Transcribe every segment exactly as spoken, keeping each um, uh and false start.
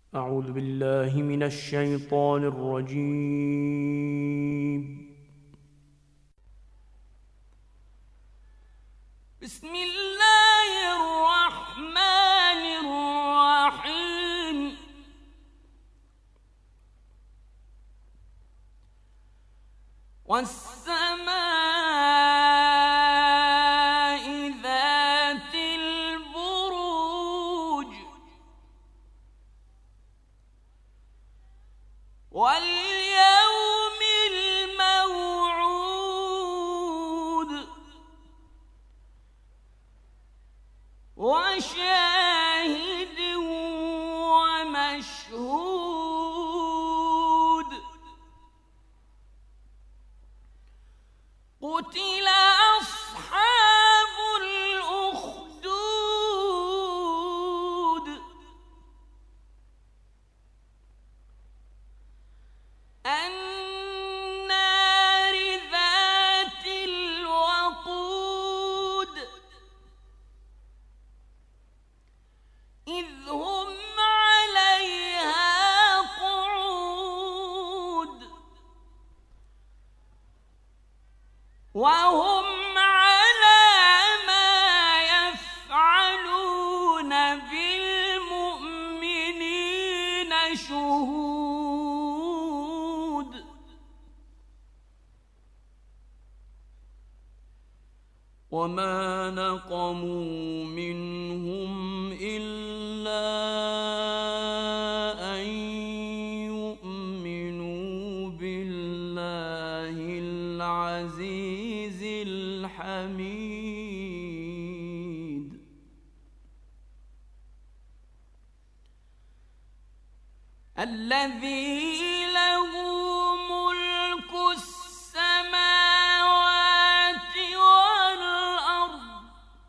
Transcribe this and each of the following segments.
أعوذ بالله من الشيطان الرجيم. بسم الله الرحمن الرحيم. والسماء ذات البروج واليوم الموعود وشاهد ومشهود. قتل أصحاب الأخدود النار ذات الوقود إذ هم عليها قعود وهم على ما يفعلون بالمؤمنين شهود. وما نقموا منهم إلا أن يؤمنوا بالله العزيز الحميد الذي له ملك السماوات والأرض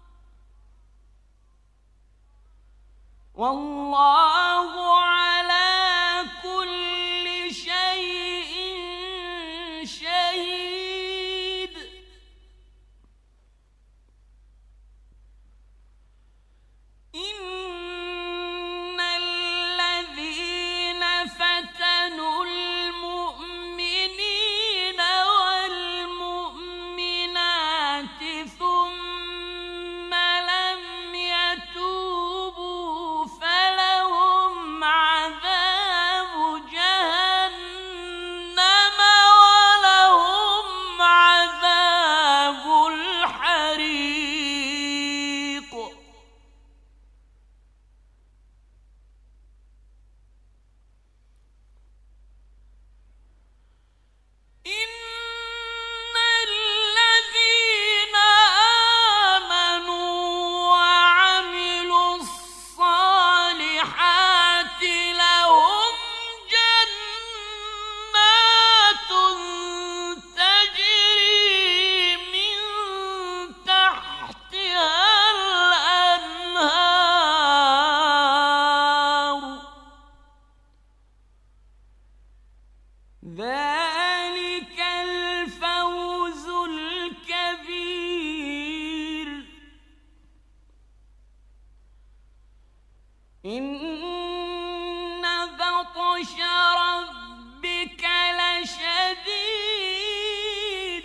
والله على كل شيء شهيد. إن الذين فتنوا المؤمنين والمؤمنات ثم لم يتوبوا فلهم عذاب جهنم ولهم عذاب الحريق. إن الذين آمنوا وعملوا الصالحات لهم جنات تجري من تحتها الأنهار ذلك الفوز الكبير. إن بطش ربك لشديد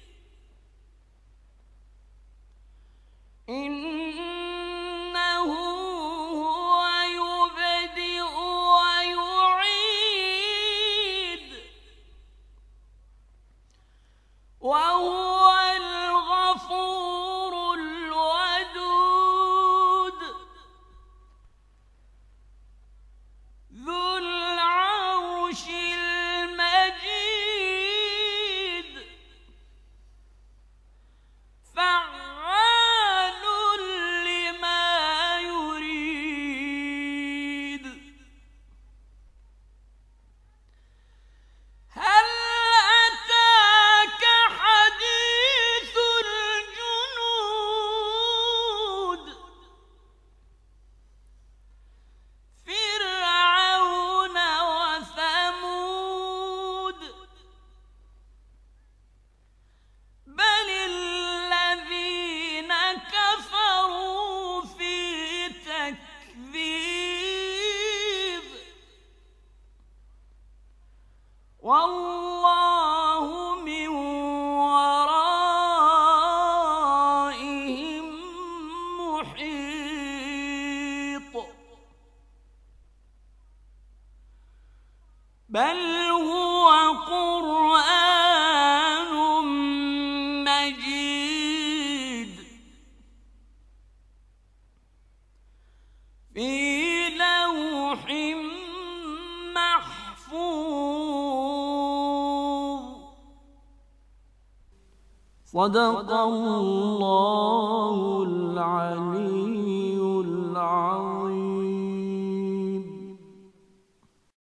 إنه هو يبدئ ويعيد والله من ورائهم محيط بل هو قرآن مجيد في لوح محفوظ صدق الله العلي العظيم.